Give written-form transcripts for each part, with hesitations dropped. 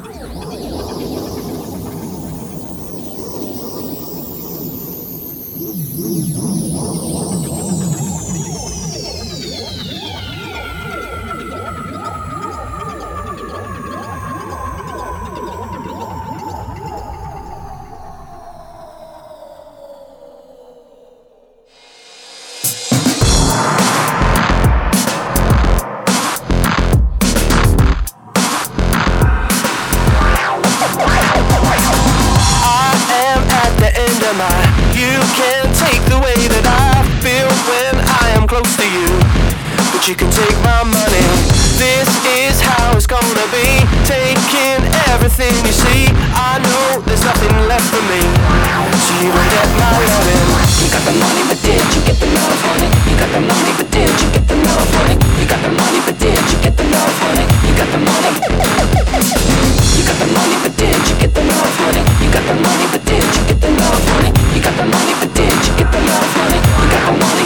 You can't take the way that I feel when I am close to you, but you can take my money. This is how it's gonna be, taking everything you see. I know there's nothing left for me, so you don't get my loving. You got the money, but did you get the love, honey? You got the money, but did you get the love, honey? You got the money, but did you get the love, honey? You got the money. You got the money, but did you get the love, honey? You got the money, but did you get the love, honey? You got the money, but did you get the love, honey? You got the money.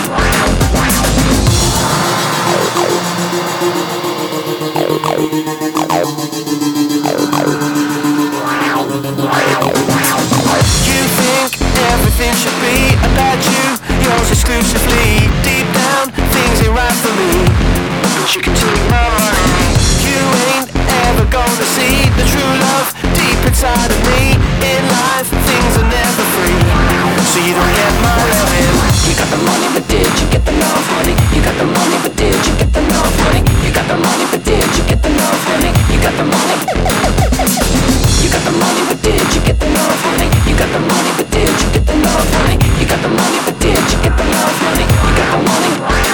You think everything should be about you, yours exclusively. Deep down, things ain't right for me, but you can take my money. You ain't ever gonna see the true love deep inside of me. In life, things are never free, so you don't get my loving. You got the money, but did you get the love, honey? You got the money, but did you get the love, honey? You got the money, but did you get the love, honey? You got the money. You got the money, but did you get the love, honey? You got the money, but did you get the love, honey? You got the money, but did you get the love, honey? You got the money.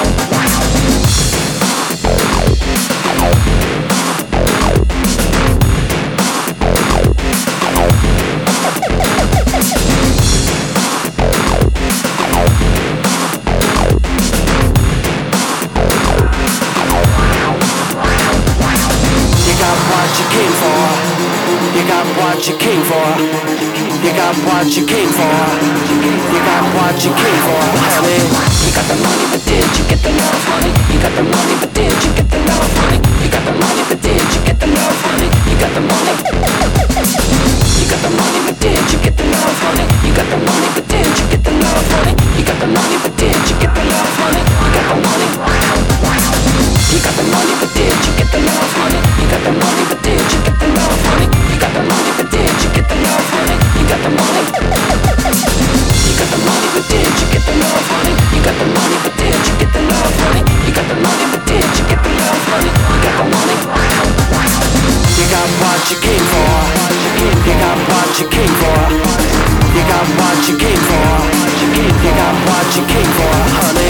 You came for, you got what you came for, you got what you came for, you got what you came for, honey. You got the money, but did you get the love, honey? You got the money, but did you get the love, honey? You got the money, but did you get the love, honey? You got the money. You got the money, but did you get the love, honey? You got the money, but did you get the love, honey? You got the money, but did you get the love, honey? You got the money. You got the money, but did you get the love, honey? You got the money, but did you get the love, honey? You got the money, but did you get the love, honey? You got the money. You got the money, but did you get the love, honey? You got the money, but did you get the love, honey? You got the money, but did you get the love, honey? You got the money. You got what you came for. You got what you came for. You got what you came for. You got what you came for, honey.